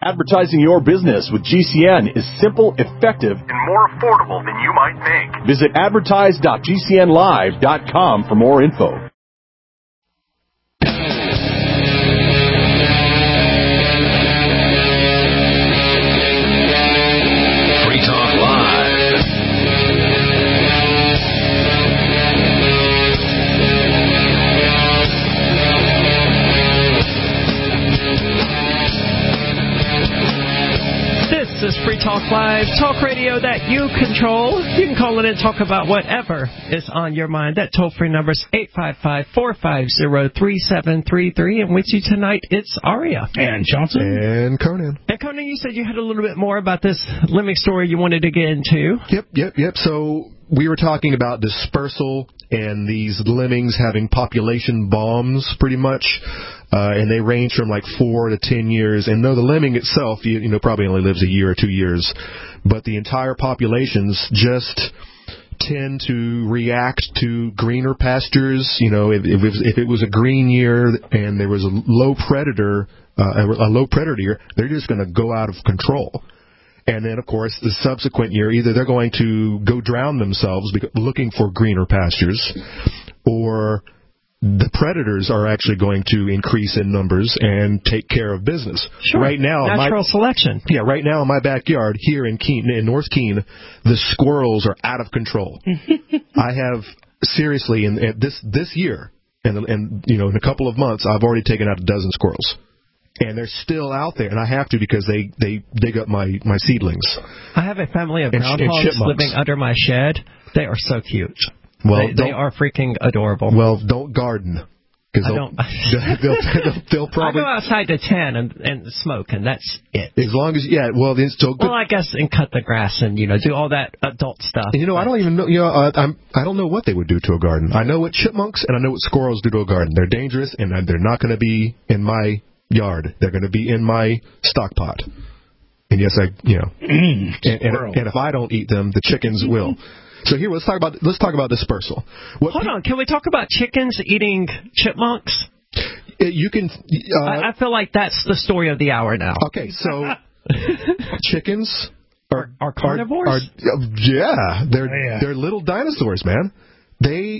Advertising your business with GCN is simple, effective, and more affordable than you might think. Visit advertise.gcnlive.com for more info. Free Talk Live. This is Free Talk Live, talk radio that you control. You can call in and talk about whatever is on your mind. That toll-free number is 855-450-3733. And with you tonight, it's Aria. And Johnson. And Conan. And Conan, you said you had a little bit more about this lemming story you wanted to get into. Yep. So we were talking about dispersal and these lemmings having population bombs, pretty much. And they range from like 4 to 10 years. And no, the lemming itself, probably only lives a year or 2 years. But the entire populations just tend to react to greener pastures. If it was a green year and there was a low predator year, they're just going to go out of control. And then, of course, the subsequent year, either they're going to go drown themselves looking for greener pastures, or the predators are actually going to increase in numbers and take care of business. Sure. Right now, natural selection. Yeah, right now in my backyard here in North Keene, the squirrels are out of control. I have seriously in this year, and in a couple of months, I've already taken out a dozen squirrels. And they're still out there, and I have to because they dig up my seedlings. I have a family of groundhogs living under my shed. They are so cute. Well, they are freaking adorable. Well, don't garden. I don't. They'll probably. I go outside to tan and smoke, and that's it. As long as then still good. Well, I guess and cut the grass and do all that adult stuff. I don't even know. I don't know what they would do to a garden. I know what chipmunks and I know what squirrels do to a garden. They're dangerous, and they're not going to be in my yard. They're going to be in my stock pot. And yes, and if I don't eat them, the chickens will. So here, let's talk about dispersal. Hold on, can we talk about chickens eating chipmunks? You can. I feel like that's the story of the hour now. Okay, so chickens are carnivores. They're little dinosaurs, man. They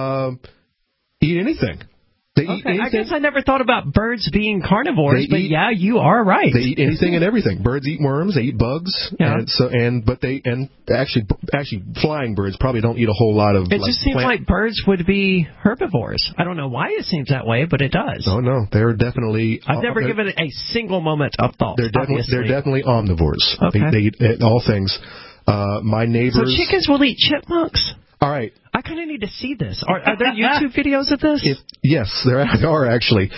eat anything. They eat anything. I guess I never thought about birds being carnivores, but you are right. They eat anything and everything. Birds eat worms, they eat bugs, but actually flying birds probably don't eat a whole lot of. It just seems like birds would be herbivores. I don't know why it seems that way, but it does. Oh no, they're definitely. I've never given it a single moment of thought. They're definitely omnivores. Okay. They eat all things. My neighbors. So chickens will eat chipmunks? All right. I kind of need to see this. Are there YouTube videos of this? Yes, there are actually.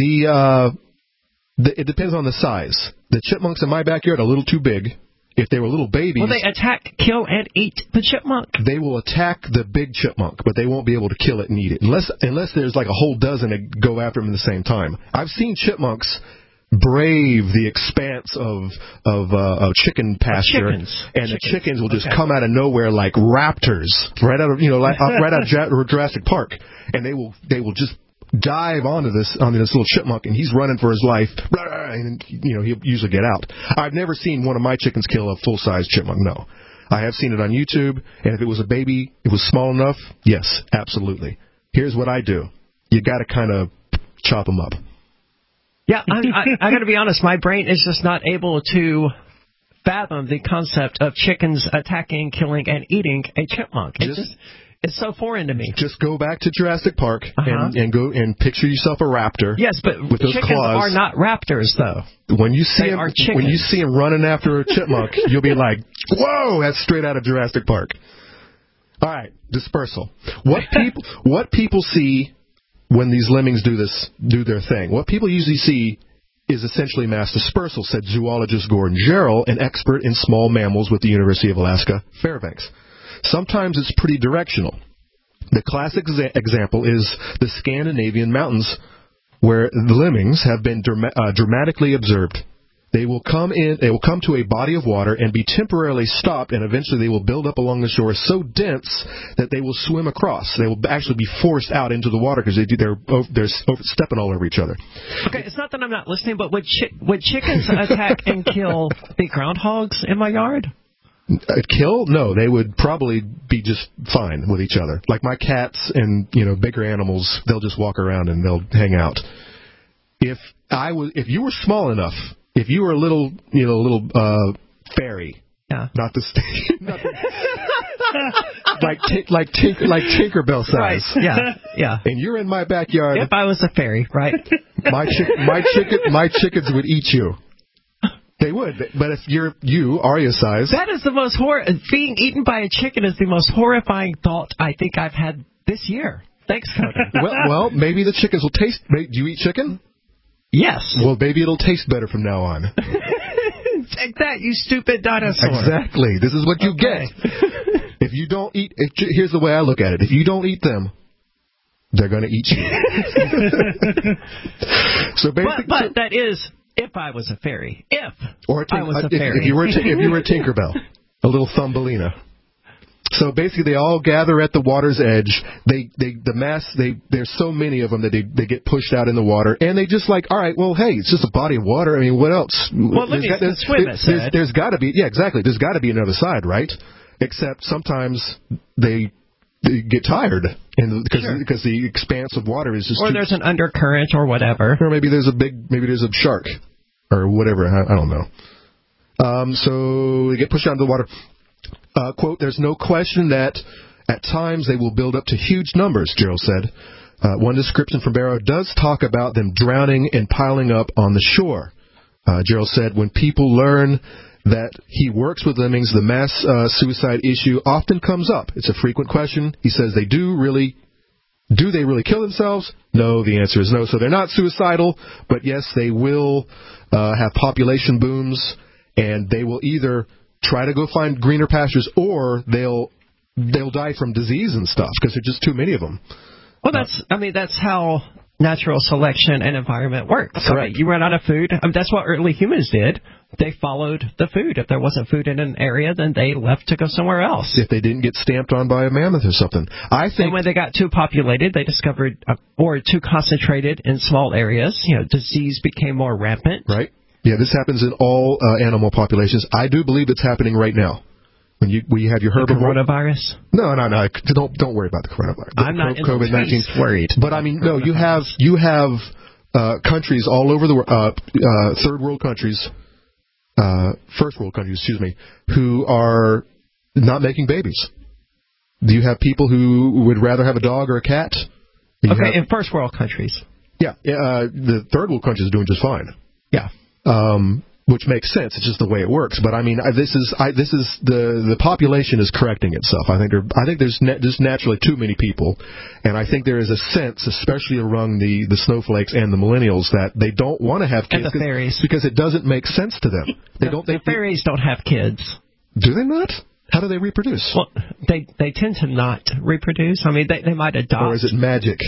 It depends on the size. The chipmunks in my backyard are a little too big. If they were little babies... Will they attack, kill, and eat the chipmunk? They will attack the big chipmunk, but they won't be able to kill it and eat it. Unless there's like a whole dozen that go after them at the same time. I've seen chipmunks brave the expanse of chicken pasture, the chickens will just come out of nowhere like raptors, right out of Jurassic Park, and they will just dive onto this little chipmunk, and he's running for his life, and he'll usually get out. I've never seen one of my chickens kill a full-size chipmunk. No, I have seen it on YouTube, and if it was a baby, it was small enough. Yes, absolutely. Here's what I do: you got to kind of chop them up. Yeah, I got to be honest. My brain is just not able to fathom the concept of chickens attacking, killing, and eating a chipmunk. It's so foreign to me. Just go back to Jurassic Park and go and picture yourself a raptor. Yes, but with those chickens claws. are not raptors, though. When you see him running after a chipmunk, you'll be like, "Whoa, that's straight out of Jurassic Park." All right, dispersal. What people see when these lemmings do their thing, what people usually see is essentially mass dispersal, said zoologist Gordon Jarrell, an expert in small mammals with the University of Alaska, Fairbanks. Sometimes it's pretty directional. The classic example is the Scandinavian mountains, where the lemmings have been dramatically observed. They will come to a body of water and be temporarily stopped, and eventually they will build up along the shore so dense that they will swim across. They will actually be forced out into the water because they're stepping all over each other. Okay, it's not that I'm not listening, but would chickens attack and kill the groundhogs in my yard? Kill? No, they would probably be just fine with each other. Like my cats and bigger animals, they'll just walk around and they'll hang out. If you were small enough. If you were a little fairy, not like Tinkerbell size, right? Yeah. And you're in my backyard. If I was a fairy, right? my chickens would eat you. They would, but if you Arya size, that is the most being eaten by a chicken is the most horrifying thought I think I've had this year. Thanks, Conan. well, maybe the chickens will taste. Do you eat chicken? Yes. Well, maybe it'll taste better from now on. Take that, you stupid dinosaur. Exactly. This is what you get. If you don't eat... here's the way I look at it. If you don't eat them, they're going to eat you. So basically, but that is if I was a fairy. If I was a fairy. If you were a Tinkerbell. A little Thumbelina. So basically, they all gather at the water's edge. There's so many of them that they get pushed out in the water, and they just all right, well, hey, it's just a body of water. I mean, what else? Well, there's got to be, exactly. There's got to be another side, right? Except sometimes they get tired, and because the expanse of water is just. Or there's an undercurrent or whatever. Or maybe there's a shark, or whatever. I don't know. So they get pushed out into the water. Quote, there's no question that at times they will build up to huge numbers, Gerald said. One description from Barrow does talk about them drowning and piling up on the shore. Gerald said, when people learn that he works with lemmings, the mass suicide issue often comes up. It's a frequent question. He says do they really kill themselves? No, the answer is no. So they're not suicidal, but yes, they will have population booms, and they will either try to go find greener pastures, or they'll die from disease and stuff because there's just too many of them. Well, that's how natural selection and environment works. Correct. You run out of food. That's what early humans did. They followed the food. If there wasn't food in an area, then they left to go somewhere else. If they didn't get stamped on by a mammoth or something. And when they got too populated, they discovered, or too concentrated in small areas, disease became more rampant. Right. Yeah, this happens in all animal populations. I do believe it's happening right now. When you have your herbivore. Coronavirus? No. Don't worry about the coronavirus. I'm not COVID-19 worried. But I mean, no, you have countries all over the world, third world countries, first world countries, who are not making babies. Do you have people who would rather have a dog or a cat? In first world countries. Yeah, the third world countries are doing just fine. Yeah. Which makes sense. It's just the way it works. But I mean, this is the population is correcting itself. I think there's just naturally too many people, and I think there is a sense, especially among the snowflakes and the millennials, that they don't want to have kids and the fairies because it doesn't make sense to them. The fairies don't have kids. Do they not? How do they reproduce? Well, they tend to not reproduce. I mean, they might adopt. Or is it magic?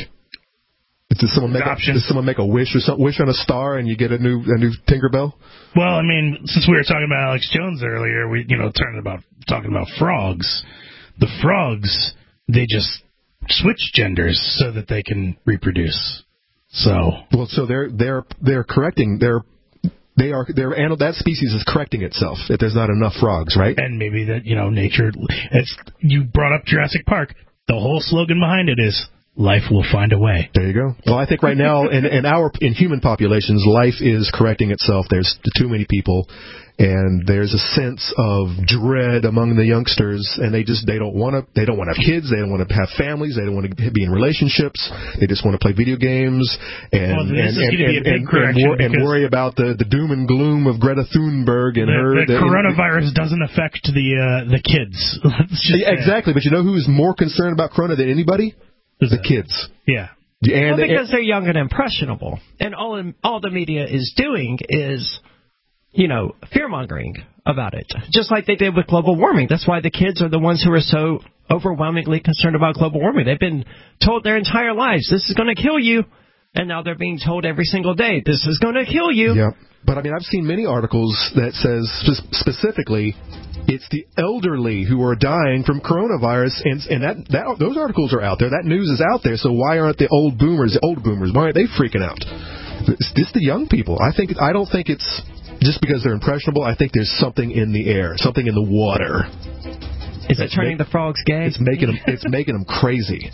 Does someone make a wish or something? Wish on a star and you get a new Tinkerbell? Well, I mean, since we were talking about Alex Jones earlier, we talking about frogs. The frogs, they just switch genders so that they can reproduce. So they're correcting that species is correcting itself if there's not enough frogs, right? And maybe that nature. You brought up Jurassic Park. The whole slogan behind it is, life will find a way. There you go. Well, I think right now in human populations, life is correcting itself. There's too many people, and there's a sense of dread among the youngsters, and they don't want to have kids, they don't want to have families, they don't want to be in relationships, they just want to play video games and worry about the doom and gloom of Greta Thunberg and the coronavirus doesn't affect the kids. Exactly, but you know who is more concerned about corona than anybody? The kids. Yeah. Because they're young and impressionable. And all the media is doing is, fear-mongering about it. Just like they did with global warming. That's why the kids are the ones who are so overwhelmingly concerned about global warming. They've been told their entire lives, this is going to kill you. And now they're being told every single day, this is going to kill you. Yeah. But, I mean, I've seen many articles that says specifically it's the elderly who are dying from coronavirus, and that those articles are out there. That news is out there, so why aren't the old boomers, why aren't they freaking out? It's the young people. I don't think it's just because they're impressionable. I think there's something in the air, something in the water. Is it turning the frogs gay? It's making them crazy.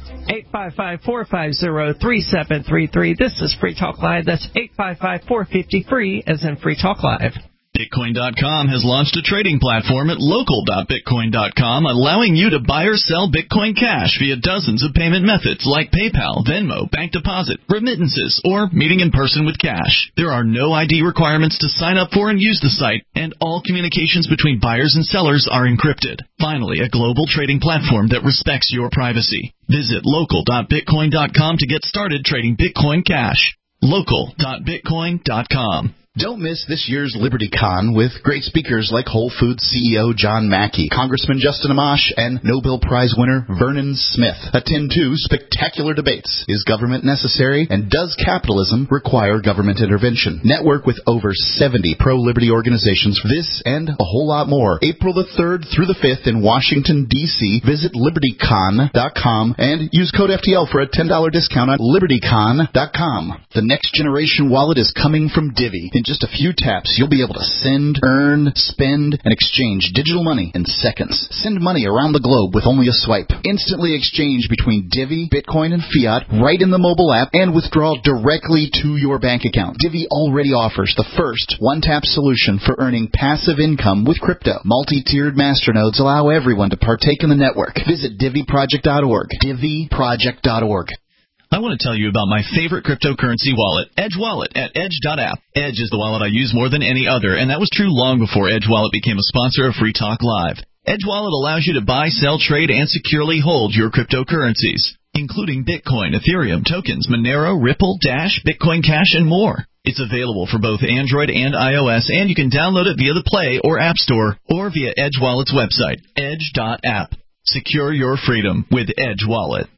855-450-3733. This is Free Talk Live. That's 855-450-FREE, as in Free Talk Live. Bitcoin.com has launched a trading platform at local.bitcoin.com, allowing you to buy or sell Bitcoin Cash via dozens of payment methods like PayPal, Venmo, bank deposit, remittances, or meeting in person with cash. There are no ID requirements to sign up for and use the site, and all communications between buyers and sellers are encrypted. Finally, a global trading platform that respects your privacy. Visit local.bitcoin.com to get started trading Bitcoin Cash. Local.bitcoin.com. Don't miss this year's LibertyCon with great speakers like Whole Foods CEO John Mackey, Congressman Justin Amash, and Nobel Prize winner Vernon Smith. Attend 2 spectacular debates. Is government necessary, and does capitalism require government intervention? Network with over 70 pro-liberty organizations for this and a whole lot more. April the 3rd through the 5th in Washington, D.C. Visit LibertyCon.com and use code FTL for a $10 discount on LibertyCon.com. The next generation wallet is coming from Divvy. In just a few taps, you'll be able to send, earn, spend, and exchange digital money in seconds. Send money around the globe with only a swipe. Instantly exchange between Divvy, Bitcoin, and fiat right in the mobile app and withdraw directly to your bank account. Divvy already offers the first one-tap solution for earning passive income with crypto. Multi-tiered masternodes allow everyone to partake in the network. Visit DivvyProject.org. DivvyProject.org. I want to tell you about my favorite cryptocurrency wallet, Edge Wallet, at Edge.app. Edge is the wallet I use more than any other, and that was true long before Edge Wallet became a sponsor of Free Talk Live. Edge Wallet allows you to buy, sell, trade, and securely hold your cryptocurrencies, including Bitcoin, Ethereum, tokens, Monero, Ripple, Dash, Bitcoin Cash, and more. It's available for both Android and iOS, and you can download it via the Play or App Store or via Edge Wallet's website, Edge.app. Secure your freedom with Edge Wallet.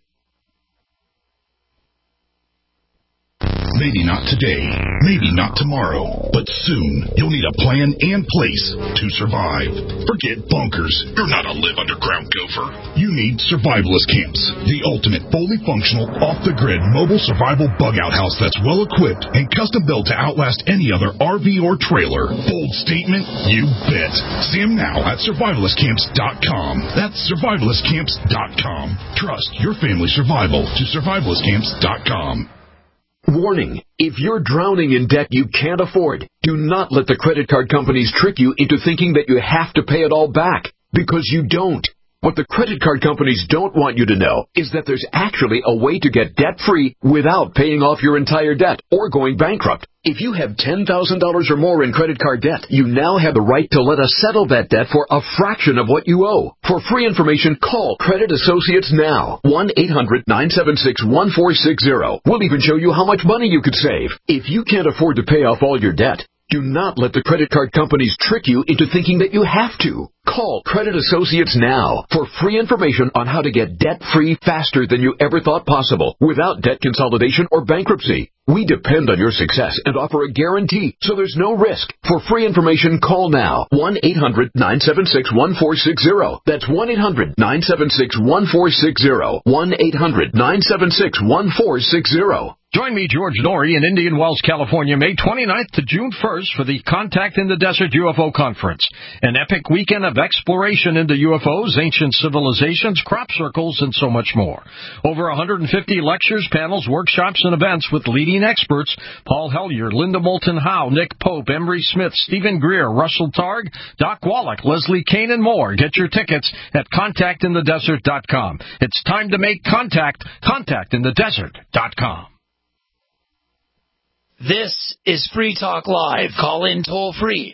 Maybe not today, maybe not tomorrow, but soon you'll need a plan and place to survive. Forget bunkers. You're not a live underground gopher. You need survivalist camps, the ultimate fully functional, off-the-grid mobile survival bug-out house that's well-equipped and custom-built to outlast any other RV or trailer. Bold statement? You bet. See them now at survivalistcamps.com. That's survivalistcamps.com. Trust your family survival to survivalistcamps.com. Warning, if you're drowning in debt you can't afford, do not let the credit card companies trick you into thinking that you have to pay it all back, because you don't. What the credit card companies don't want you to know is that there's actually a way to get debt-free without paying off your entire debt or going bankrupt. If you have $10,000 or more in credit card debt, you now have the right to let us settle that debt for a fraction of what you owe. For free information, call Credit Associates now. 1-800-976-1460. We'll even show you how much money you could save. If you can't afford to pay off all your debt, do not let the credit card companies trick you into thinking that you have to. Call Credit Associates now for free information on how to get debt-free faster than you ever thought possible without debt consolidation or bankruptcy. We depend on your success and offer a guarantee, so there's no risk. For free information, call now. 1-800-976-1460. That's 1-800-976-1460. 1-800-976-1460. Join me, George Norrie, in Indian Wells, California, May 29th to June 1st for the Contact in the Desert UFO Conference, an epic weekend of exploration into UFOs, ancient civilizations, crop circles, and so much more. Over 150 lectures, panels, workshops, and events with leading experts: Paul Hellyer, Linda Moulton Howe, Nick Pope, Emery Smith, Stephen Greer, Russell Targ, Doc Wallach, Leslie Kane, and more. Get your tickets at contactinthedesert.com. It's time to make contact. Contactinthedesert.com. This is Free Talk Live. Call in toll free.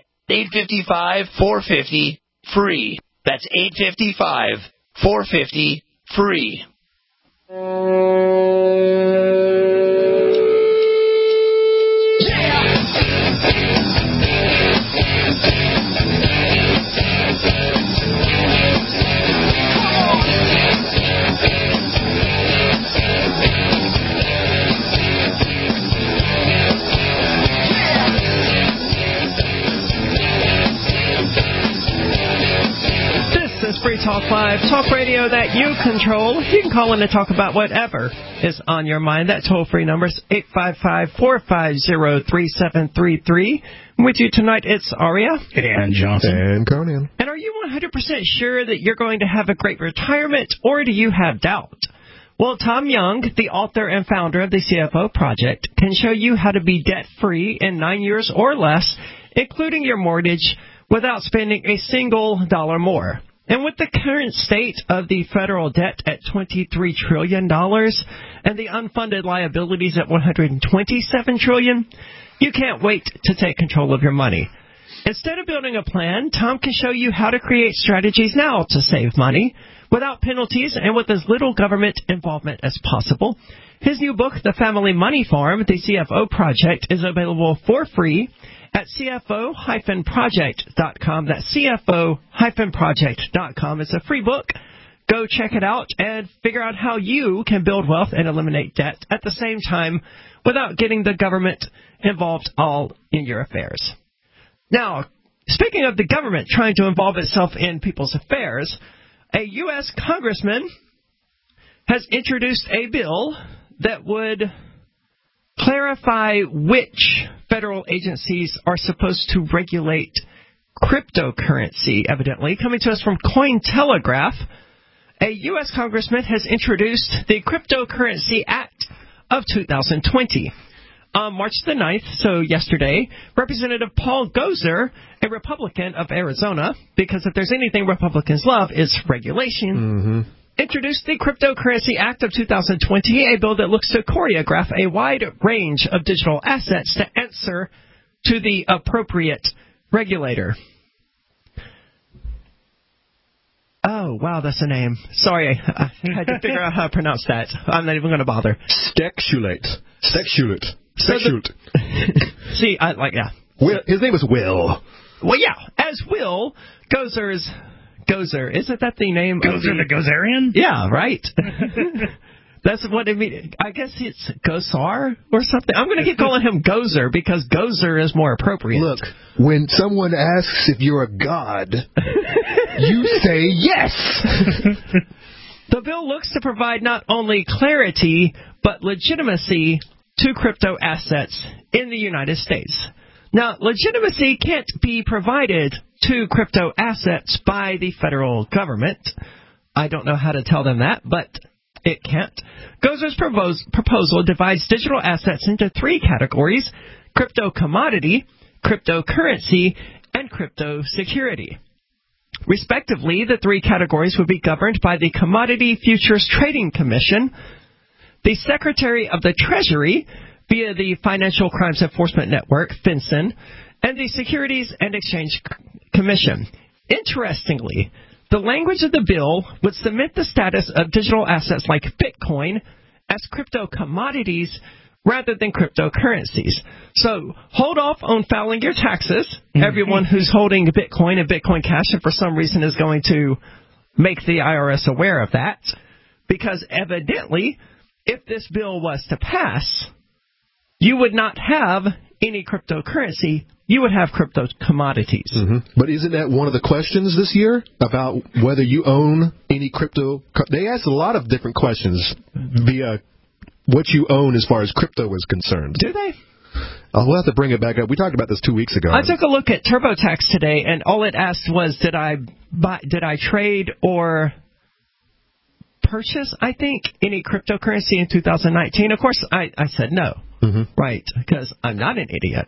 855-450-FREE. That's 855-450-FREE. Free Talk Live, talk radio that you control. You can call in and talk about whatever is on your mind. That toll-free number is 855-450-3733. With you tonight, it's Aria. And Johnson. And Conan. And are you 100% sure that you're going to have a great retirement, or do you have doubt? Well, Tom Young, the author and founder of the CFO Project, can show you how to be debt-free in 9 years or less, including your mortgage, without spending a single dollar more. And with the current state of the federal debt at $23 trillion and the unfunded liabilities at $127 trillion, you can't wait to take control of your money. Instead of building a plan, Tom can show you how to create strategies now to save money without penalties and with as little government involvement as possible. His new book, The Family Money Farm, The CFO Project, is available for free at CFO-project.com. That's CFO-project.com. It's a free book. Go check it out and figure out how you can build wealth and eliminate debt at the same time without getting the government involved all in your affairs. Now, speaking of the government trying to involve itself in people's affairs, a U.S. congressman has introduced a bill that would clarify which federal agencies are supposed to regulate cryptocurrency, evidently. Coming to us from Cointelegraph, a U.S. congressman has introduced the Cryptocurrency Act of 2020. On March the 9th, so yesterday, Representative Paul Gosar, a Republican of Arizona, because if there's anything Republicans love, it's regulation, introduced the Cryptocurrency Act of 2020, a bill that looks to choreograph a wide range of digital assets to answer to the appropriate regulator. Oh, wow, that's a name. Sorry, I had to figure out how to pronounce that. I'm not even going to bother. Sexulate. See, His name is Will. Well, yeah, as Will Gosar's... Gozer. Isn't that the name? Gozer the Gozerian? Yeah, right. That's what it means. I guess it's Gosar or something. I'm going to keep calling him Gozer because Gozer is more appropriate. Look, when someone asks if you're a god, you say yes. The bill looks to provide not only clarity, but legitimacy to crypto assets in the United States. Now, legitimacy can't be provided to crypto assets by the federal government. I don't know how to tell them that, but it can't. Gosar's proposal divides digital assets into three categories: crypto commodity, cryptocurrency, and crypto security. Respectively, the three categories would be governed by the Commodity Futures Trading Commission, the Secretary of the Treasury via the Financial Crimes Enforcement Network, FinCEN, and the Securities and Exchange Commission. Interestingly, the language of the bill would cement the status of digital assets like Bitcoin as crypto commodities rather than cryptocurrencies. So hold off on filing your taxes, everyone who's holding Bitcoin and Bitcoin Cash and for some reason is going to make the IRS aware of that, because evidently, if this bill was to pass, you would not have any cryptocurrency. You would have crypto commodities. But isn't that one of the questions this year about whether you own any crypto? They asked a lot of different questions via what you own as far as crypto is concerned. Do they? We'll have to bring it back up. We talked about this 2 weeks ago. I took a look at TurboTax today, and all it asked was, did I trade or purchase, I think, any cryptocurrency in 2019? Of course, I said no. Right, because I'm not an idiot.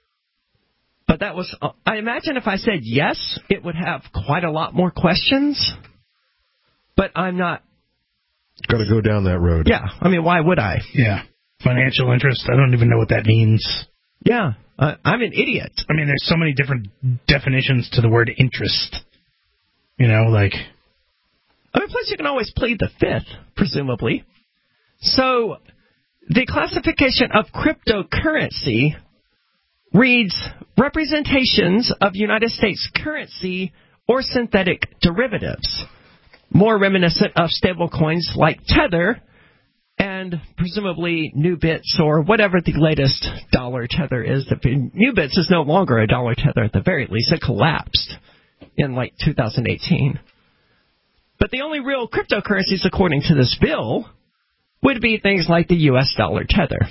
But that was, I imagine if I said yes, it would have quite a lot more questions. But I'm not going to go down that road. Yeah, I mean, why would I? Yeah, financial interest, I don't even know what that means. Yeah, I'm an idiot. I mean, there's so many different definitions to the word interest. You know, like... I mean, plus you can always plead the fifth, presumably. So... the classification of cryptocurrency reads representations of United States currency or synthetic derivatives, more reminiscent of stablecoins like Tether and presumably Nubits or whatever the latest dollar Tether is. Nubits is no longer a dollar Tether at the very least. It collapsed in like 2018. But the only real cryptocurrencies, according to this bill, would be things like the U.S. dollar tether.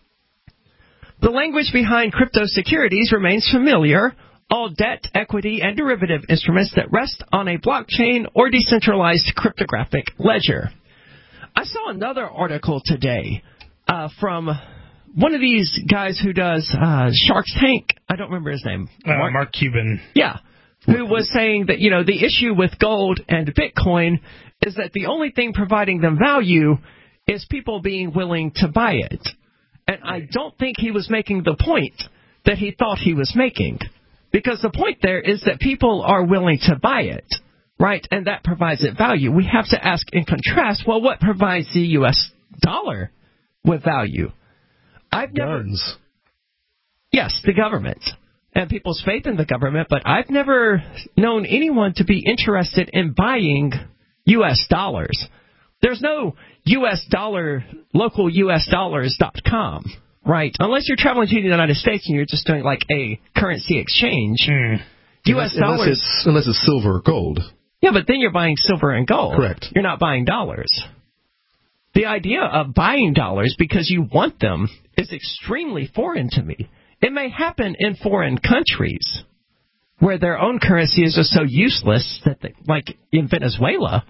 The language behind crypto securities remains familiar. All debt, equity, and derivative instruments that rest on a blockchain or decentralized cryptographic ledger. I saw another article today from one of these guys who does Shark's Tank. I don't remember his name. Mark Cuban. Yeah. Who was saying that, the issue with gold and Bitcoin is that the only thing providing them value is people being willing to buy it. And I don't think he was making the point that he thought he was making. Because the point there is that people are willing to buy it, right? And that provides it value. We have to ask in contrast, well, what provides the U.S. dollar with value? Guns. Yes, the government. And people's faith in the government. But I've never known anyone to be interested in buying U.S. dollars. There's no U.S. dollar, local USdollars.com, right? Unless you're traveling to the United States and you're just doing like a currency exchange. U.S. dollars. Unless it's silver or gold. Yeah, but then you're buying silver and gold. Correct. You're not buying dollars. The idea of buying dollars because you want them is extremely foreign to me. It may happen in foreign countries where their own currency is just so useless that like in Venezuela.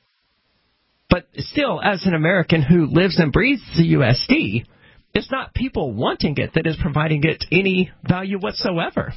But still, as an American who lives and breathes the USD, it's not people wanting it that is providing it any value whatsoever.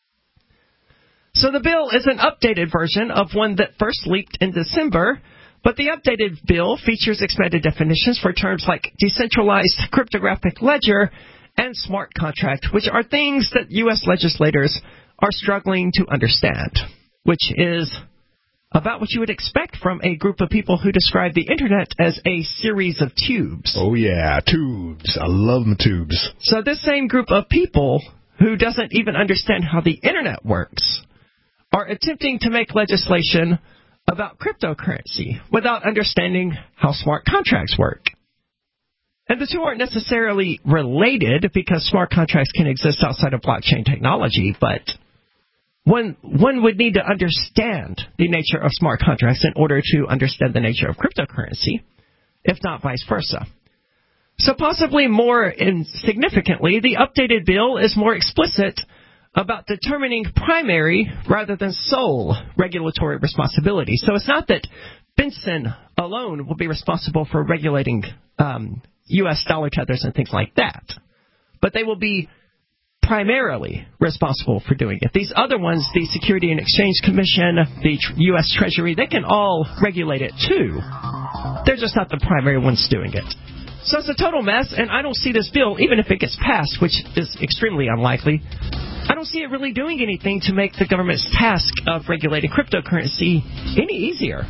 So the bill is an updated version of one that first leaked in December, but the updated bill features expanded definitions for terms like decentralized cryptographic ledger and smart contract, which are things that U.S. legislators are struggling to understand, which is about what you would expect from a group of people who describe the Internet as a series of tubes. Oh, yeah, tubes. I love my tubes. So this same group of people who doesn't even understand how the Internet works are attempting to make legislation about cryptocurrency without understanding how smart contracts work. And the two aren't necessarily related because smart contracts can exist outside of blockchain technology, but one would need to understand the nature of smart contracts in order to understand the nature of cryptocurrency, if not vice versa. So possibly more significantly, the updated bill is more explicit about determining primary rather than sole regulatory responsibility. So it's not that FinCEN alone will be responsible for regulating U.S. dollar tethers and things like that, but they will be primarily responsible for doing it. These other ones, the Security and Exchange Commission, the U.S. Treasury, they can all regulate it too. They're just not the primary ones doing it. So it's a total mess, and I don't see this bill, even if it gets passed, which is extremely unlikely, I don't see it really doing anything to make the government's task of regulating cryptocurrency any easier.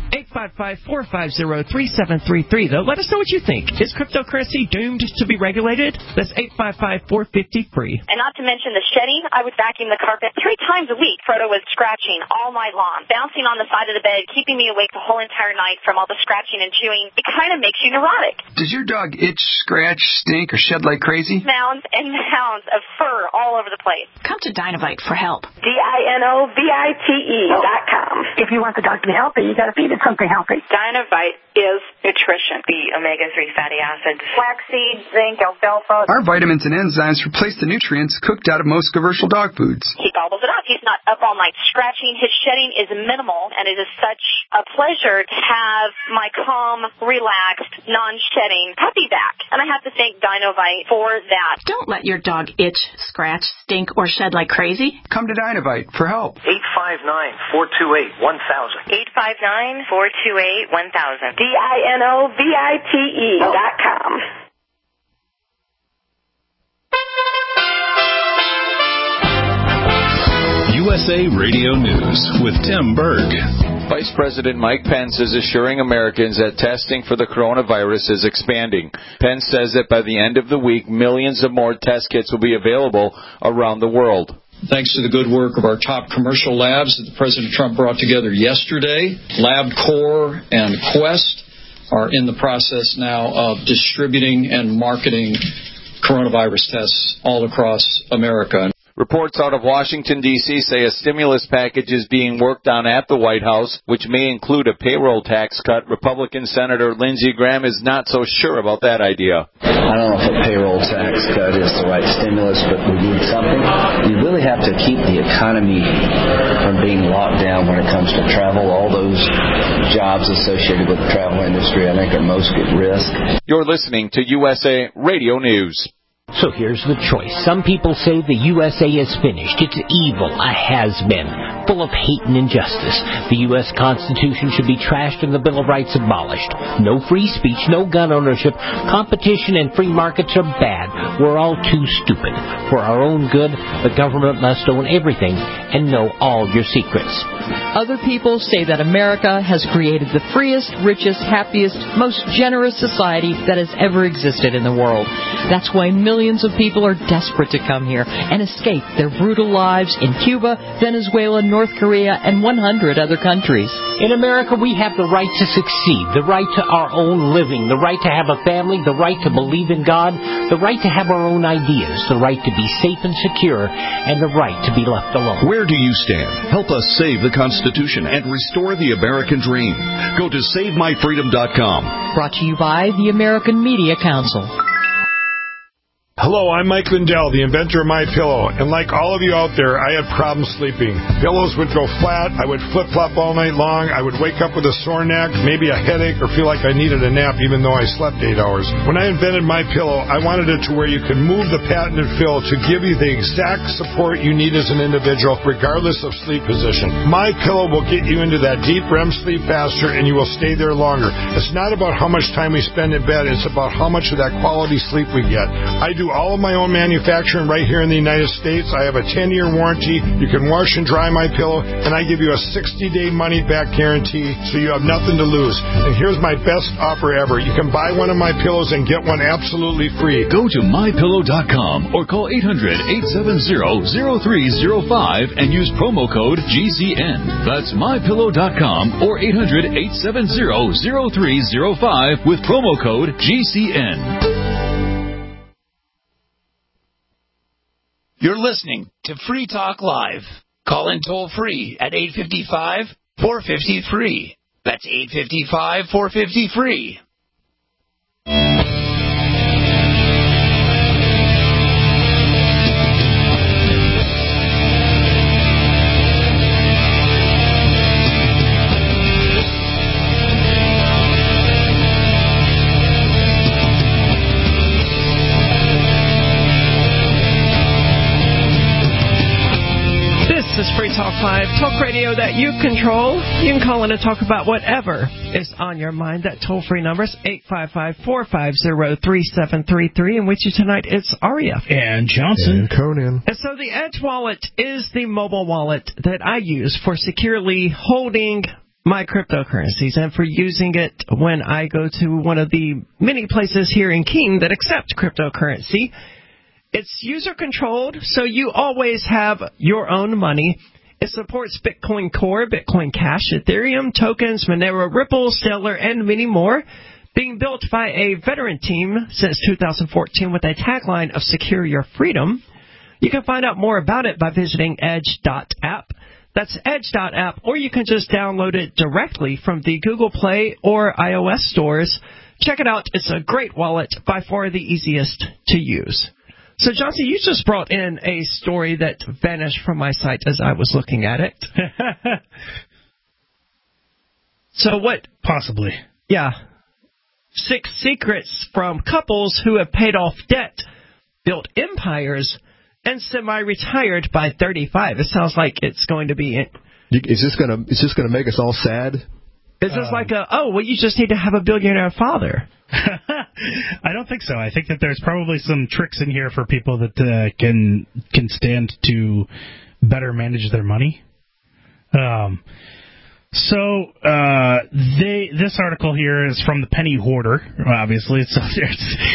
855-450-3733, though. Let us know what you think. Is cryptocurrency doomed to be regulated? That's 855-450-FREE. And not to mention the shedding, I would vacuum the carpet 3 times a week. Frodo was scratching all night long, bouncing on the side of the bed, keeping me awake the whole entire night from all the scratching and chewing. It kind of makes you neurotic. Does your dog itch, scratch, stink, or shed like crazy? Mounds and mounds of fur all over the place. Come to Dinovite for help. DINOVITE.com. If you want the dog to be healthy, you got to feed it something healthy. Dinovite is nutrition. The omega-3 fatty acids, flaxseed, zinc, alfalfa. Our vitamins and enzymes replace the nutrients cooked out of most commercial dog foods. He gobbles it up. He's not up all night scratching. His shedding is minimal, and it is such a pleasure to have my calm, relaxed, non-shedding puppy back. And I have to thank Dinovite for that. Don't let your dog itch, scratch, stink, or shed like crazy. Come to Dinovite for help. 859-428-1000. 859-428-1000. DINOVITE.com. USA Radio News with Tim Berg. Vice President Mike Pence is assuring Americans that testing for the coronavirus is expanding. Pence says that by the end of the week, millions of more test kits will be available around the world. Thanks to the good work of our top commercial labs that President Trump brought together yesterday, LabCorp and Quest are in the process now of distributing and marketing coronavirus tests all across America. Reports out of Washington, D.C. say a stimulus package is being worked on at the White House, which may include a payroll tax cut. Republican Senator Lindsey Graham is not so sure about that idea. I don't know if a payroll tax cut is the right stimulus, but we need something. You really have to keep the economy from being locked down when it comes to travel. All those jobs associated with the travel industry, I think, are most at risk. You're listening to USA Radio News. So here's the choice. Some people say the USA is finished. It's evil, a has-been, full of hate and injustice. The U.S. Constitution should be trashed and the Bill of Rights abolished. No free speech, no gun ownership. Competition and free markets are bad. We're all too stupid. For our own good, the government must own everything and know all your secrets. Other people say that America has created the freest, richest, happiest, most generous society that has ever existed in the world. That's why millions of people are desperate to come here and escape their brutal lives in Cuba, Venezuela, North Korea, and 100 other countries. In America, we have the right to succeed, the right to our own living, the right to have a family, the right to believe in God, the right to have our own ideas, the right to be safe and secure, and the right to be left alone. Where do you stand? Help us save the Constitution and restore the American dream. Go to SaveMyFreedom.com. Brought to you by the American Media Council. Hello, I'm Mike Lindell, the inventor of MyPillow, and like all of you out there, I had problems sleeping. Pillows would go flat, I would flip-flop all night long, I would wake up with a sore neck, maybe a headache, or feel like I needed a nap even though I slept 8 hours. When I invented MyPillow, I wanted it to where you could move the patented fill to give you the exact support you need as an individual, regardless of sleep position. MyPillow will get you into that deep REM sleep faster, and you will stay there longer. It's not about how much time we spend in bed, it's about how much of that quality sleep we get. I do all of my own manufacturing right here in the United States. I have a 10-year warranty. You can wash and dry my pillow, and I give you a 60-day money-back guarantee, so you have nothing to lose. And here's my best offer ever. You can buy one of my pillows and get one absolutely free. Go to MyPillow.com or call 800-870-0305 and use promo code GCN. That's MyPillow.com or 800-870-0305 with promo code GCN. You're listening to Free Talk Live. Call in toll-free at 855-450-FREE. That's 855-450-FREE. This is Free Talk Live, talk radio that you control. You can call in and talk about whatever is on your mind. That toll-free number is 855-450-3733. And with you tonight, it's Aria. And Johnson. And Conan. And so the Edge wallet is the mobile wallet that I use for securely holding my cryptocurrencies and for using it when I go to one of the many places here in Keene that accept cryptocurrency. It's user-controlled, so you always have your own money. It supports Bitcoin Core, Bitcoin Cash, Ethereum, tokens, Monero, Ripple, Stellar, and many more. Being built by a veteran team since 2014 with a tagline of Secure Your Freedom. You can find out more about it by visiting edge.app. That's edge.app, or you can just download it directly from the Google Play or iOS stores. Check it out. It's a great wallet, by far the easiest to use. So, Johnson, you just brought in a story that vanished from my site as I was looking at it. So what? Possibly. Yeah. 6 secrets from couples who have paid off debt, built empires, and semi-retired by 35. It sounds like it's going to be... Is this going to make us all sad? Is this like you just need to have a billionaire father? I don't think so. I think that there's probably some tricks in here for people that can stand to better manage their money. This article here is from the Penny Hoarder. Obviously,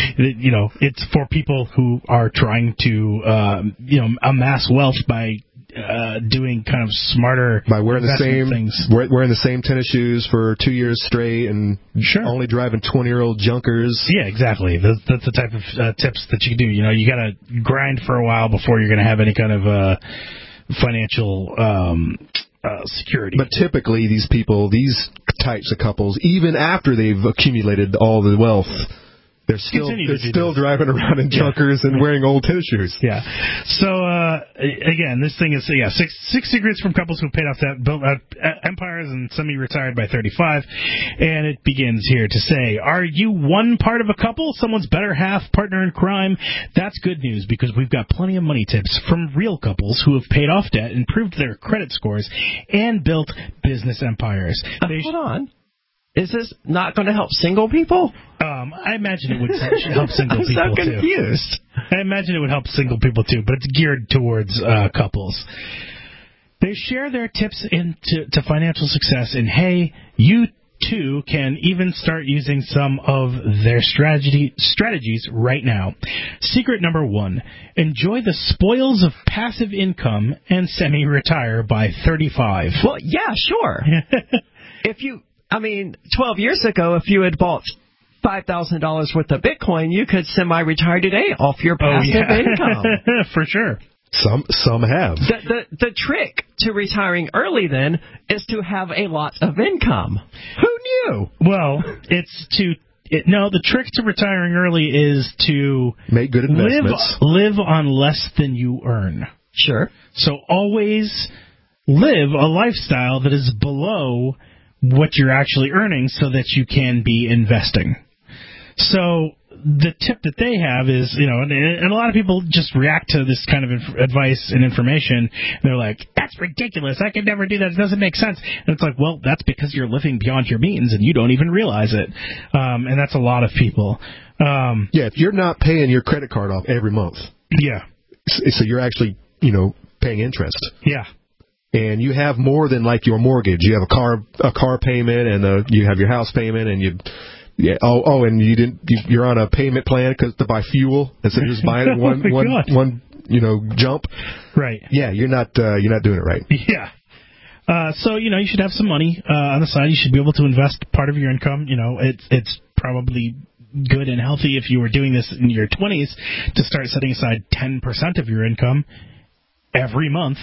it's for people who are trying to amass wealth by doing kind of smarter by wearing the same things. Wearing the same tennis shoes for 2 years straight and only driving 20-year-old junkers. Yeah, exactly. That's the type of tips that you do. You know, you got to grind for a while before you're going to have any kind of financial security. But typically, these people, these types of couples, even after they've accumulated all the wealth, they're still driving around in junkers and wearing old tennis shoes. Yeah. So again, this thing is six secrets from couples who paid off debt, built empires, and semi-retired by 35. And it begins here to say, are you one part of a couple, someone's better half, partner in crime? That's good news, because we've got plenty of money tips from real couples who have paid off debt, improved their credit scores, and built business empires. Hold on. Is this not going to help single people? I imagine it would help single people, too. I'm so confused. I imagine it would help single people, too, but it's geared towards couples. They share their tips to financial success, and hey, you too can even start using some of their strategies right now. Secret number 1, enjoy the spoils of passive income and semi-retire by 35. Well, yeah, sure. 12 years ago, if you had bought $5,000 worth of Bitcoin, you could semi-retire today off your passive income. For sure. Some have. The trick to retiring early, then, is to have a lot of income. Who knew? Well, the trick to retiring early is to make good investments. Live on less than you earn. Sure. So always live a lifestyle that is below what you're actually earning so that you can be investing. So the tip that they have is, and a lot of people just react to this kind of advice and information. And they're like, that's ridiculous. I could never do that. It doesn't make sense. And it's like, well, that's because you're living beyond your means and you don't even realize it. And that's a lot of people. If you're not paying your credit card off every month. Yeah. So you're actually, paying interest. Yeah. And you have more than like your mortgage. You have a car payment, and you have your house payment, and you're on a payment plan to buy fuel instead of just buying one jump. Right. Yeah, you're not doing it right. Yeah. So you should have some money on the side. You should be able to invest part of your income. It's probably good and healthy if you were doing this in your 20s to start setting aside 10% of your income every month.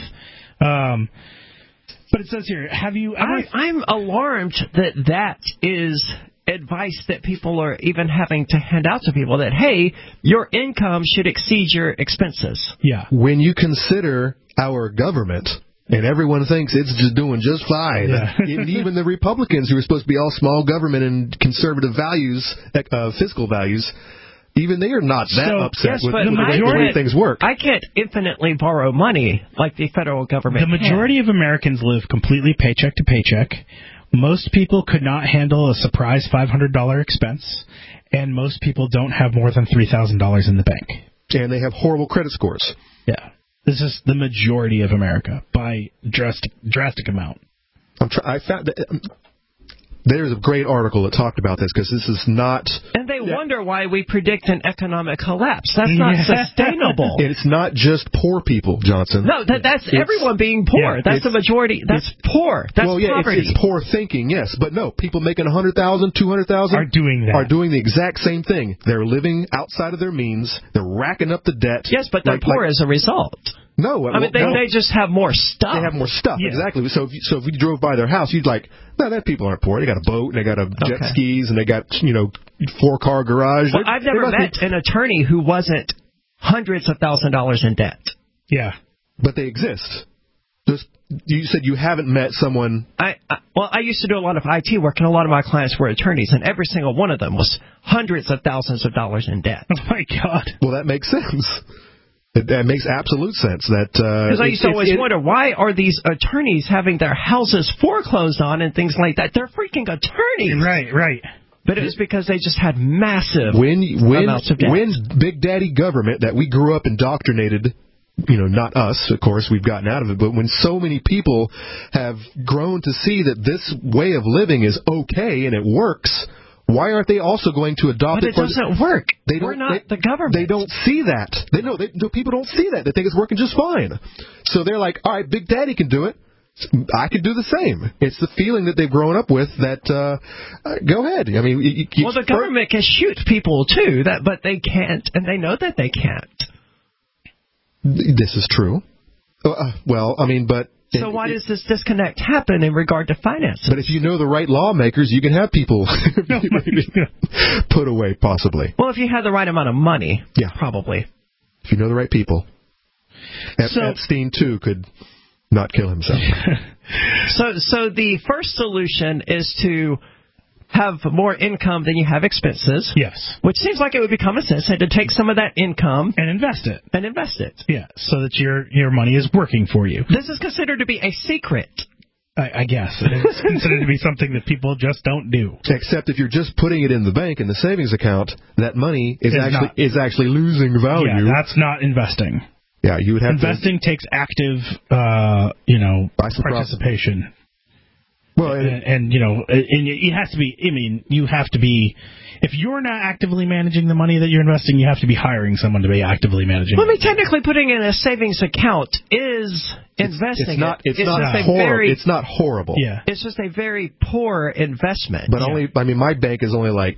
But it says here, have you ever... I'm alarmed that is advice that people are even having to hand out to people, that, hey, your income should exceed your expenses. Yeah. When you consider our government, and everyone thinks it's just doing just fine, even the Republicans, who are supposed to be all small government and conservative values, fiscal values... Even they are not that upset with the way things work. I can't infinitely borrow money like the federal government. The majority of Americans live completely paycheck to paycheck. Most people could not handle a surprise $500 expense, and most people don't have more than $3,000 in the bank. And they have horrible credit scores. Yeah. This is the majority of America by drastic amount. I found that... There's a great article that talked about this, because this is not... And they wonder why we predict an economic collapse. That's not sustainable. And it's not just poor people, Johnson. No, that's everyone being poor. That's the majority. That's poor. That's poverty. It's poor thinking, yes. But no, people making $100,000, $200,000... Are doing that. Are doing the exact same thing. They're living outside of their means. They're racking up the debt. Yes, but they're poor as a result. No, they just have more stuff. They have more stuff, exactly. So if you drove by their house, you'd like, no, that people aren't poor. They got a boat, and they got jet skis, and they got 4-car garage. Well, I've never met an attorney who wasn't hundreds of $1,000s in debt. Yeah, but they exist. You said you haven't met someone. I used to do a lot of IT work, and a lot of my clients were attorneys, and every single one of them was hundreds of thousands of dollars in debt. Oh my God! Well, that makes sense. That makes absolute sense. Because I used to always wonder, why are these attorneys having their houses foreclosed on and things like that? They're freaking attorneys. Right. But it was because they just had massive amounts of debt. When Big Daddy government that we grew up indoctrinated, not us, of course, we've gotten out of it, but when so many people have grown to see that this way of living is okay and it works, why aren't they also going to adopt it? But it doesn't work. We're not the government. They don't see that. People don't see that. They think it's working just fine. So they're like, all right, Big Daddy can do it. I could do the same. It's the feeling that they've grown up with that, go ahead. I mean, the government can shoot people, too, but they can't, and they know that they can't. This is true. But... So why does this disconnect happen in regard to finances? But if you know the right lawmakers, you can have people put away, possibly. Well, if you have the right amount of money, probably. If you know the right people. Epstein, too, could not kill himself. So the first solution is to have more income than you have expenses. Yes. Which seems like it would be common sense, and to take some of that income and invest it. Yeah, so that your money is working for you. This is considered to be a secret. I guess. It's considered to be something that people just don't do. Except if you're just putting it in the bank, in the savings account, that money is actually losing value. Yeah, that's not investing. Yeah, you would have investing takes active, participation. Well, and it has to be. I mean, you have to be. If you're not actively managing the money that you're investing, you have to be hiring someone to be actively managing. Well, technically, putting in a savings account is investing. It's not horrible. Yeah, it's just a very poor investment. But my bank is only like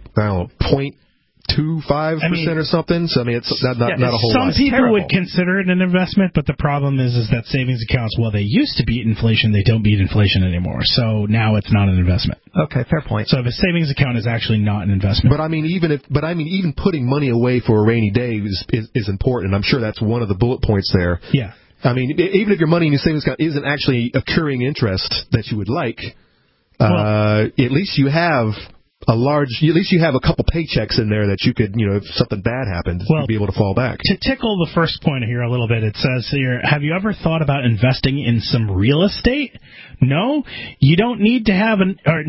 0.25% or something. So it's not a whole lot. Some people would consider it an investment, but the problem is that savings accounts, while they used to beat inflation, they don't beat inflation anymore. So now it's not an investment. Okay, fair point. So if a savings account is actually not an investment. But even putting money away for a rainy day is important. I'm sure that's one of the bullet points there. Yeah. I mean, even if your money in your savings account isn't actually accruing interest that you would like, at least you have a couple paychecks in there that you could, if something bad happened, you'd be able to fall back. To tickle the first point here a little bit, it says here, have you ever thought about investing in some real estate? No, you don't need to have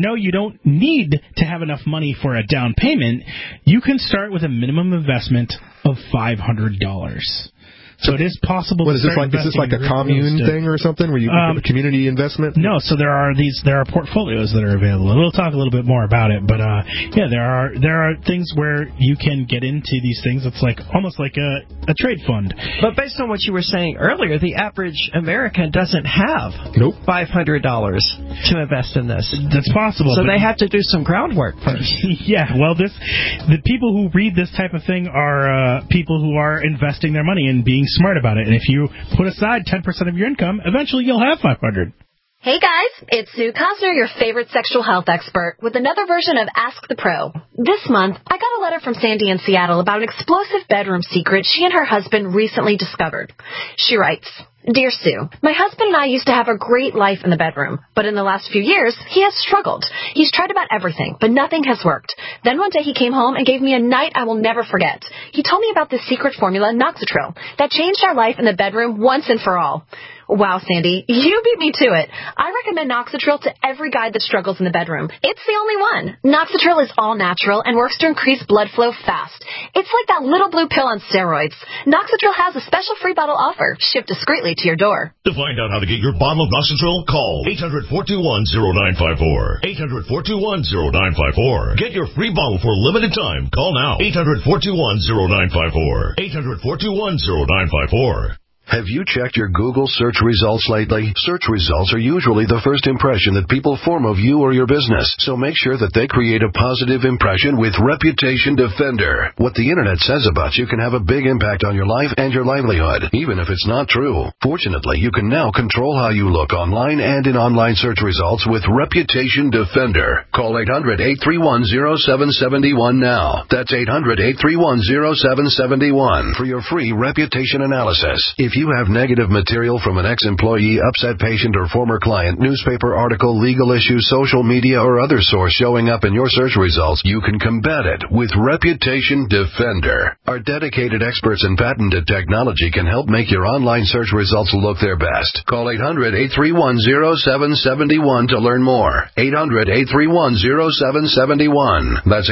enough money for a down payment. You can start with a minimum investment of $500. So it is possible. What is this like? Is this like a commune thing or something where you have a community investment? No. So there are portfolios that are available. We'll talk a little bit more about it, but there are things where you can get into these things. It's almost like a trade fund. But based on what you were saying earlier, the average American doesn't have $500 to invest in this. That's possible. So they have to do some groundwork first. Yeah. Well, the people who read this type of thing are people who are investing their money and being smart about it. And if you put aside 10% of your income, eventually you'll have $500. Hey guys, it's Sue Cosner, your favorite sexual health expert, with another version of Ask the Pro. This month, I got a letter from Sandy in Seattle about an explosive bedroom secret she and her husband recently discovered. She writes, Dear Sue, my husband and I used to have a great life in the bedroom, but in the last few years, he has struggled. He's tried about everything, but nothing has worked. Then one day he came home and gave me a night I will never forget. He told me about this secret formula, Noxatril, that changed our life in the bedroom once and for all. Wow, Sandy, you beat me to it. I recommend Noxatril to every guy that struggles in the bedroom. It's the only one. Noxatril is all natural and works to increase blood flow fast. It's like that little blue pill on steroids. Noxatril has a special free bottle offer, shipped discreetly to your door. To find out how to get your bottle of Noxatril, call 800-421-0954. 800-421-0954. Get your free bottle for a limited time. Call now. 800-421-0954. 800-421-0954. Have you checked your Google search results lately? Search results are usually the first impression that people form of you or your business, so make sure that they create a positive impression with Reputation Defender. What the internet says about you can have a big impact on your life and your livelihood, even if it's not true. Fortunately, you can now control how you look online and in online search results with Reputation Defender. Call 800-831-0771 now. That's 800-831-0771 for your free reputation analysis. If you have negative material from an ex-employee, upset patient, or former client, newspaper article, legal issue, social media, or other source showing up in your search results, you can combat it with Reputation Defender. Our dedicated experts in patented technology can help make your online search results look their best. Call 800-831-0771 to learn more. 800-831-0771. That's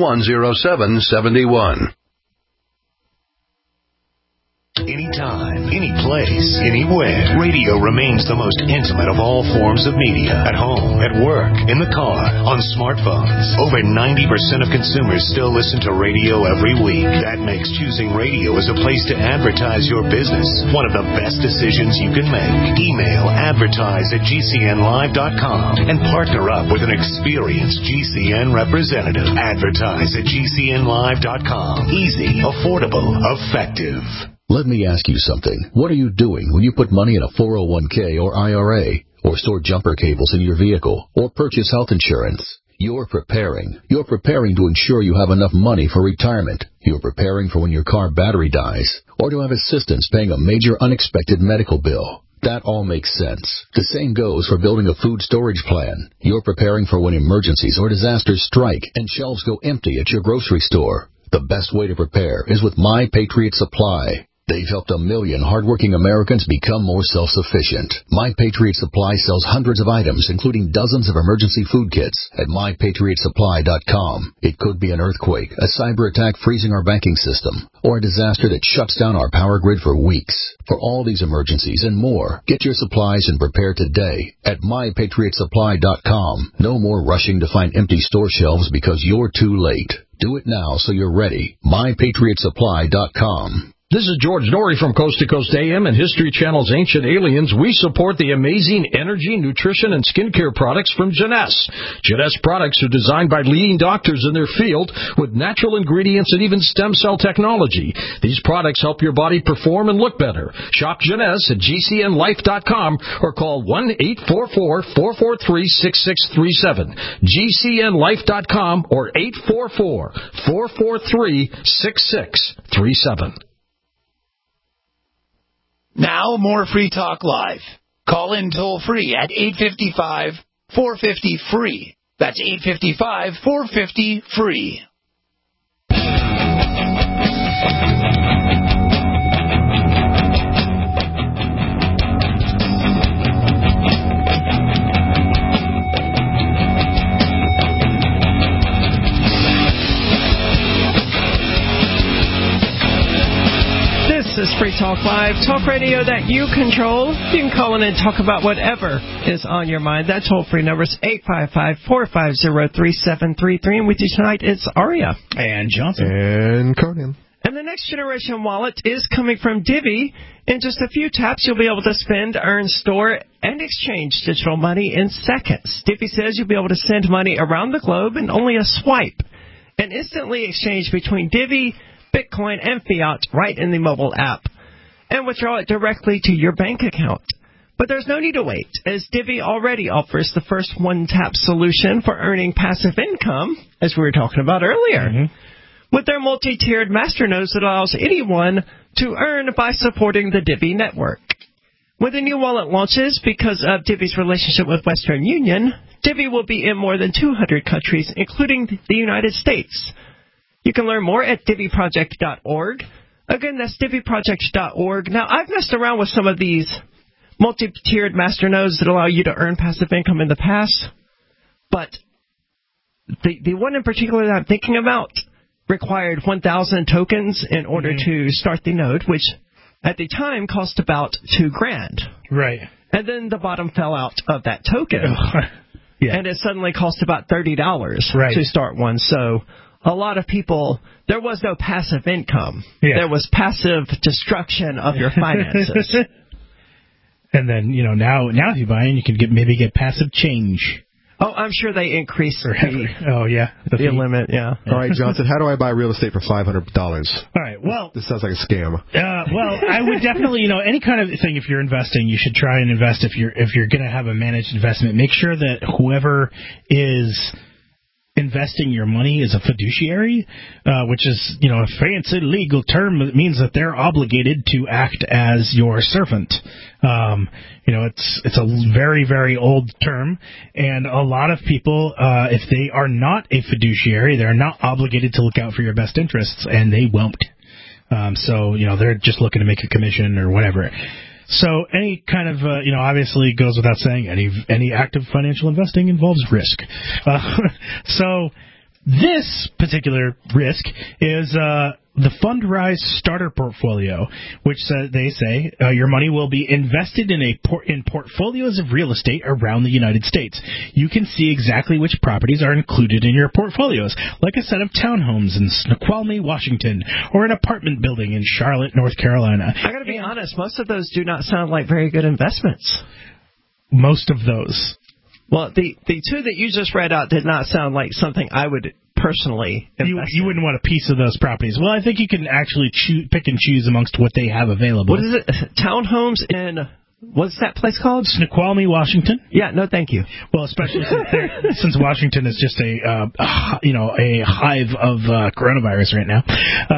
800-831-0771. Anytime, any place, anywhere. Radio remains the most intimate of all forms of media. At home, at work, in the car, on smartphones. Over 90% of consumers still listen to radio every week. That makes choosing radio as a place to advertise your business one of the best decisions you can make. Email advertise@gcnlive.com and partner up with an experienced GCN representative. Advertise at gcnlive.com. Easy, affordable, effective. Let me ask you something. What are you doing when you put money in a 401k or IRA, or store jumper cables in your vehicle, or purchase health insurance? You're preparing. You're preparing to ensure you have enough money for retirement. You're preparing for when your car battery dies, or to have assistance paying a major unexpected medical bill. That all makes sense. The same goes for building a food storage plan. You're preparing for when emergencies or disasters strike and shelves go empty at your grocery store. The best way to prepare is with My Patriot Supply. They've helped 1 million hardworking Americans become more self-sufficient. My Patriot Supply sells hundreds of items, including dozens of emergency food kits at MyPatriotSupply.com. It could be an earthquake, a cyber attack freezing our banking system, or a disaster that shuts down our power grid for weeks. For all these emergencies and more, get your supplies and prepare today at MyPatriotSupply.com. No more rushing to find empty store shelves because you're too late. Do it now so you're ready. MyPatriotSupply.com. This is George Norrie from Coast to Coast AM and History Channel's Ancient Aliens. We support the amazing energy, nutrition, and skincare products from Jeunesse. Jeunesse products are designed by leading doctors in their field with natural ingredients and even stem cell technology. These products help your body perform and look better. Shop Jeunesse at GCNLife.com or call 1-844-443-6637. GCNLife.com or 844-443-6637. Now, more Free Talk Live. Call in toll-free at 855-450-FREE. That's 855-450-FREE. This is Free Talk Live, talk radio that you control. You can call in and talk about whatever is on your mind. That toll-free number is 855-450-3733. And with you tonight, it's Aria. And Johnson. And Conan. And the next generation wallet is coming from Divvy. In just a few taps, you'll be able to spend, earn, store, and exchange digital money in seconds. Divvy says you'll be able to send money around the globe in only a swipe and instantly exchange between Divvy, Bitcoin, and fiat right in the mobile app, and withdraw it directly to your bank account. But there's no need to wait, as Divvy already offers the first one-tap solution for earning passive income, as we were talking about earlier, with their multi-tiered masternodes that allows anyone to earn by supporting the Divvy network. When the new wallet launches, because of Divvy's relationship with Western Union, Divvy will be in more than 200 countries, including the United States. You can learn more at DivvyProject.org. Again, that's DivvyProject.org. Now, I've messed around with some of these multi-tiered masternodes that allow you to earn passive income in the past, but the one in particular that I'm thinking about required 1,000 tokens in order to start the node, which at the time cost about $2,000. Right. And then the bottom fell out of that token, and it suddenly cost about $30 to start one. So a lot of people, there was no passive income. Yeah. There was passive destruction of your finances. And then, now if you buy in, you can maybe get passive change. Oh, I'm sure they increased the limit, yeah. All right, Johnson, how do I buy real estate for $500? All right, well... This sounds like a scam. Well, I would definitely, any kind of thing, if you're investing, you should try and invest. If you're going to have a managed investment, make sure that whoever is investing your money is a fiduciary, which is, a fancy legal term that means that they're obligated to act as your servant. It's a very, very old term, and a lot of people, if they are not a fiduciary, they're not obligated to look out for your best interests, and they won't. So they're just looking to make a commission or whatever. So any kind of, obviously goes without saying, any active financial investing involves risk. So this particular risk is the Fundrise Starter Portfolio, which they say your money will be invested in portfolios of real estate around the United States. You can see exactly which properties are included in your portfolios, like a set of townhomes in Snoqualmie, Washington, or an apartment building in Charlotte, North Carolina. I got to be honest, most of those do not sound like very good investments. Most of those. Well, the two that you just read out did not sound like something I would personally invest you wouldn't want a piece of those properties. Well, I think you can actually pick and choose amongst what they have available. What is it? Townhomes in... What's that place called? Snoqualmie, Washington. Yeah, no, thank you. Well, especially since Washington is just a hive of coronavirus right now,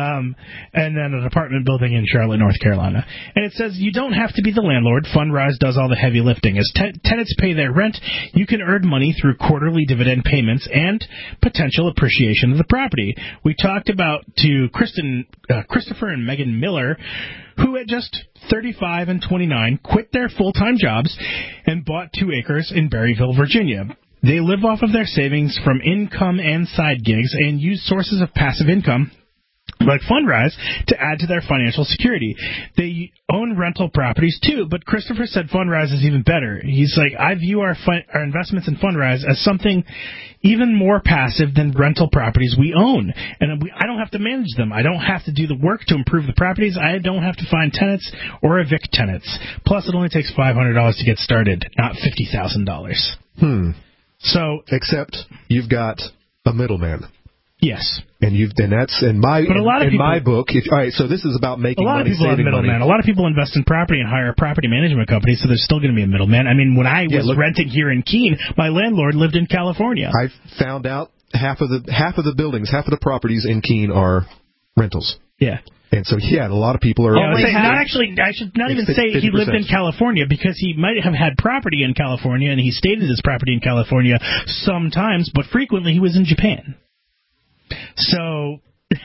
and then an apartment building in Charlotte, North Carolina. And it says you don't have to be the landlord. Fundrise does all the heavy lifting. As tenants pay their rent, you can earn money through quarterly dividend payments and potential appreciation of the property. We talked about to Christopher and Megan Miller, who at just 35 and 29 quit their full-time jobs and bought 2 acres in Berryville, Virginia. They live off of their savings from income and side gigs and use sources of passive income like Fundrise to add to their financial security. They own rental properties too, but Christopher said Fundrise is even better. He's like, I view our investments in Fundrise as something even more passive than rental properties we own. And I don't have to manage them. I don't have to do the work to improve the properties. I don't have to find tenants or evict tenants. Plus, it only takes $500 to get started, not $50,000. So, except you've got a middleman. Yes. And that's in my book. All right, so this is about making money, saving money. A lot of people invest in property and hire a property management company, so there's still going to be a middleman. I mean, when I was renting here in Keene, my landlord lived in California. I found out half of the buildings, half of the properties in Keene are rentals. Yeah. And so, a lot of people are... I should not even say 50%. He lived in California, because he might have had property in California, and he stayed at his property in California sometimes, but frequently he was in Japan. So,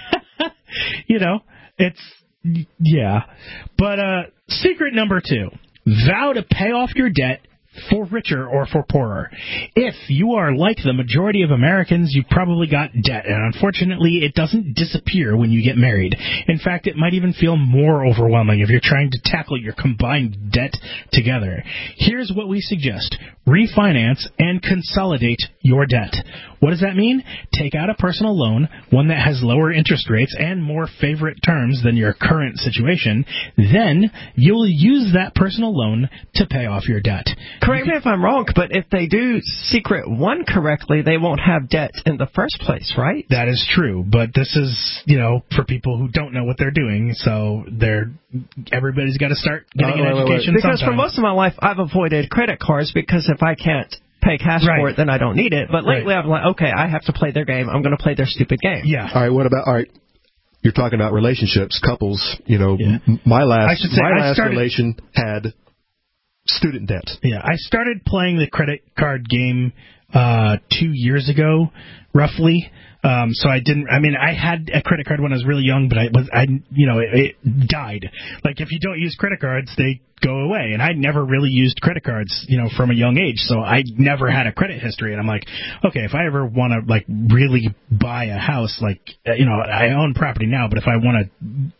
But secret number 2, vow to pay off your debt for richer or for poorer. If you are like the majority of Americans, you've probably got debt, and unfortunately, it doesn't disappear when you get married. In fact, it might even feel more overwhelming if you're trying to tackle your combined debt together. Here's what we suggest. Refinance and consolidate your debt. What does that mean? Take out a personal loan, one that has lower interest rates and more favorite terms than your current situation. Then you'll use that personal loan to pay off your debt. Correct me if I'm wrong, but if they do Secret 1 correctly, they won't have debt in the first place, right? That is true, but this is, for people who don't know what they're doing, so everybody's got to start getting an education because for most of my life, I've avoided credit cards, because if I can't pay cash for it, then I don't need it. But lately, I'm like, okay, I have to play their game. I'm going to play their stupid game. Yeah. All right, you're talking about relationships, couples. My last relation had student debt. Yeah, I started playing the credit card game 2 years ago, roughly. So I had a credit card when I was really young, but it died. Like, if you don't use credit cards, they go away. And I never really used credit cards, from a young age. So I never had a credit history. And I'm like, okay, if I ever want to, really buy a house, I own property now, but if I want to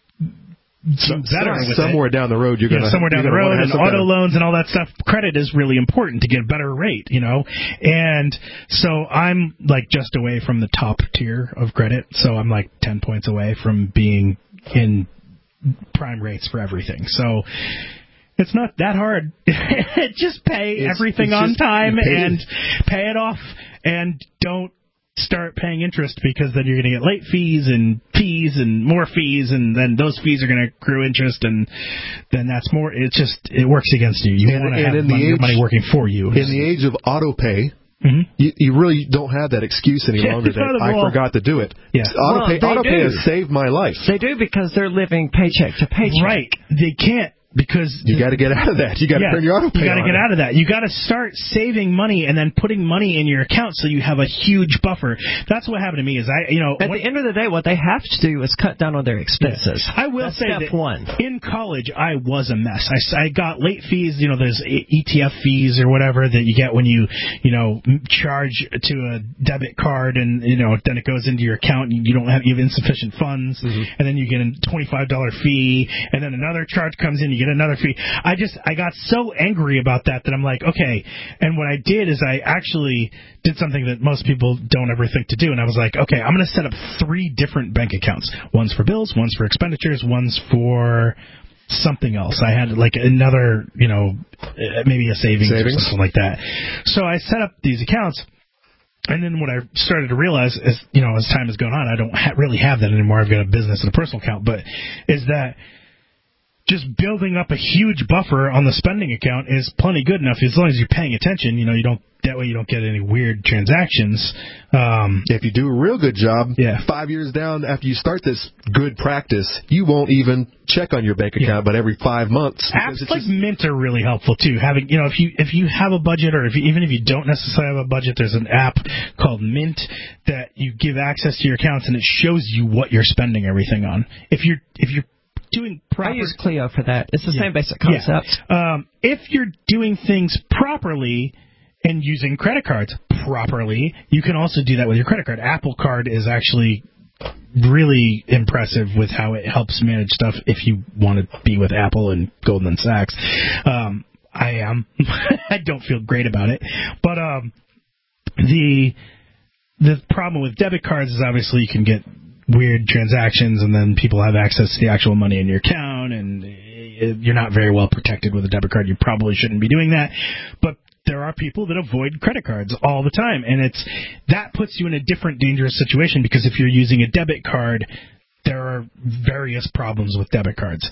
somewhere down the road, you're going to somewhere down the road, and auto loans and all that stuff. Credit is really important to get a better rate, And so I'm just away from the top tier of credit. So I'm 10 points away from being in prime rates for everything. So it's not that hard. Just pay everything on time and pay it off, and don't start paying interest, because then you're going to get late fees and more fees, and then those fees are going to accrue interest, and then that's more. It works against you. You want to have your money working for you. In the age of auto pay, you really don't have that excuse any longer that I forgot to do it. Yeah. Auto pay has saved my life. They do, because they're living paycheck to paycheck. Right. They can't. because you got to get out of that. You got to turn your auto pay on. You got to get out of that. You got to start saving money and then putting money in your account so you have a huge buffer. That's what happened to me. At the end of the day, what they have to do is cut down on their expenses. I will say step that one. In college, I was a mess. I got late fees. There's ETF fees or whatever that you get when you charge to a debit card, and then it goes into your account and you have insufficient funds, and then you get a $25 fee, and then another charge comes in, you get another fee. I got so angry about that I'm like, okay. And what I did is I actually did something that most people don't ever think to do, and I was like, okay, I'm going to set up 3 different bank accounts. One's for bills, one's for expenditures, one's for something else. I had like another, maybe a savings or something like that. So I set up these accounts. And then what I started to realize is, as time has gone on, I don't really have that anymore. I've got a business and a personal account, but is that just building up a huge buffer on the spending account is plenty good enough as long as you're paying attention. That way you don't get any weird transactions. If you do a real good job, 5 years down after you start this good practice, you won't even check on your bank account, but every 5 months. Apps like Mint are really helpful too. Having, if you have a budget, or even if you don't necessarily have a budget, there's an app called Mint that you give access to your accounts and it shows you what you're spending everything on. If you're doing proper, I use Clio for that. It's the same basic concept. If you're doing things properly and using credit cards properly, you can also do that with your credit card. Apple Card is actually really impressive with how it helps manage stuff if you want to be with Apple and Goldman Sachs. I am. I don't feel great about it. But the problem with debit cards is obviously you can get weird transactions, and then people have access to the actual money in your account, and you're not very well protected with a debit card. You probably shouldn't be doing that. But there are people that avoid credit cards all the time, and that puts you in a different dangerous situation, because if you're using a debit card, there are various problems with debit cards.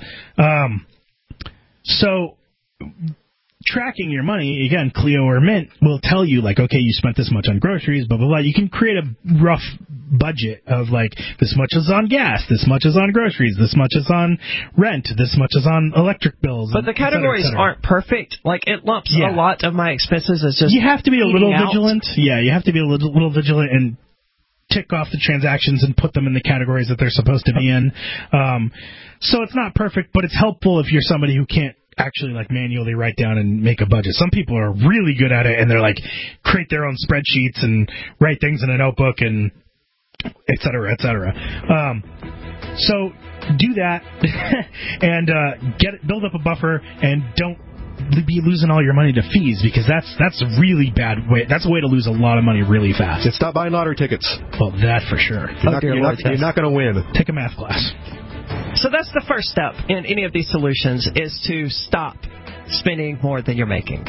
So tracking your money, again, Clio or Mint will tell you, like, okay, you spent this much on groceries, blah, blah, blah. You can create a rough budget of, like, this much is on gas, this much is on groceries, this much is on rent, this much is on electric bills. But the categories aren't perfect. Like, it lumps a lot of my expenses as just you have to be a little vigilant. Out. Yeah, you have to be a little vigilant and tick off the transactions and put them in the categories that they're supposed to be in. So it's not perfect, but it's helpful if you're somebody who can't actually like manually write down and make a budget. Some people are really good at it, and they're like create their own spreadsheets and write things in a notebook and et cetera, et cetera. So do that and build up a buffer, and don't be losing all your money to fees, because that's a really bad way. That's a way to lose a lot of money really fast. And stop buying lottery tickets. Well, that for sure. You're not going to win. Take a math class. So that's the first step in any of these solutions, is to stop spending more than you're making.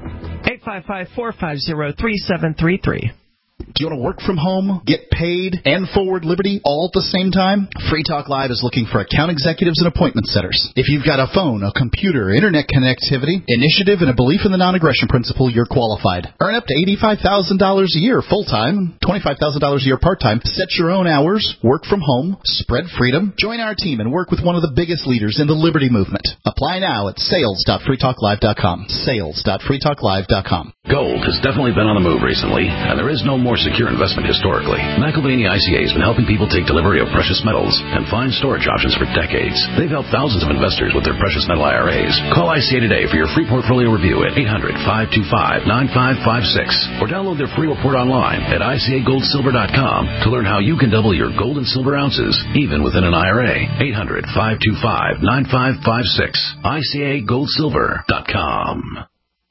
855-450-3733. Do you want to work from home, get paid, and forward Liberty all at the same time? Free Talk Live is looking for account executives and appointment setters. If you've got a phone, a computer, internet connectivity, initiative, and a belief in the non-aggression principle, you're qualified. Earn up to $85,000 a year full-time, $25,000 a year part-time. Set your own hours, work from home, spread freedom. Join our team and work with one of the biggest leaders in the Liberty movement. Apply now at sales.freetalklive.com. Sales.freetalklive.com. Gold has definitely been on the move recently, and there is no more secure investment historically. McIlvaney ICA has been helping people take delivery of precious metals and find storage options for decades. They've helped thousands of investors with their precious metal IRAs. Call ICA today for your free portfolio review at 800-525-9556 or download their free report online at ICAGoldSilver.com to learn how you can double your gold and silver ounces even within an IRA. 800-525-9556. ICAGoldSilver.com.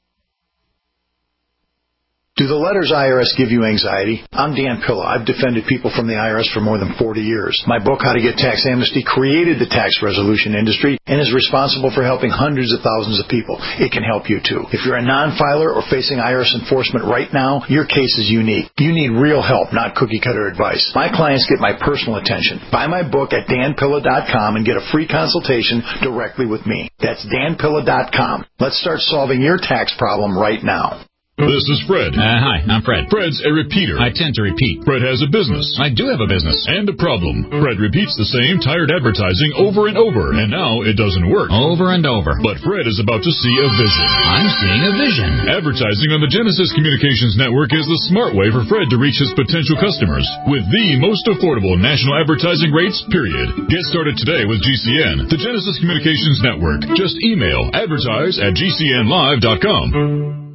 Do the letters IRS give you anxiety? I'm Dan Pilla. I've defended people from the IRS for more than 40 years. My book, How to Get Tax Amnesty, created the tax resolution industry and is responsible for helping hundreds of thousands of people. It can help you, too. If you're a non-filer or facing IRS enforcement right now, your case is unique. You need real help, not cookie-cutter advice. My clients get my personal attention. Buy my book at danpilla.com and get a free consultation directly with me. That's danpilla.com. Let's start solving your tax problem right now. This is Fred. Hi, I'm Fred. Fred's a repeater. I tend to repeat. Fred has a business. I do have a business. And a problem. Fred repeats the same tired advertising over and over, and now it doesn't work. Over and over. But Fred is about to see a vision. I'm seeing a vision. Advertising on the Genesis Communications Network is the smart way for Fred to reach his potential customers with the most affordable national advertising rates, period. Get started today with GCN, the Genesis Communications Network. Just email advertise@gcnlive.com.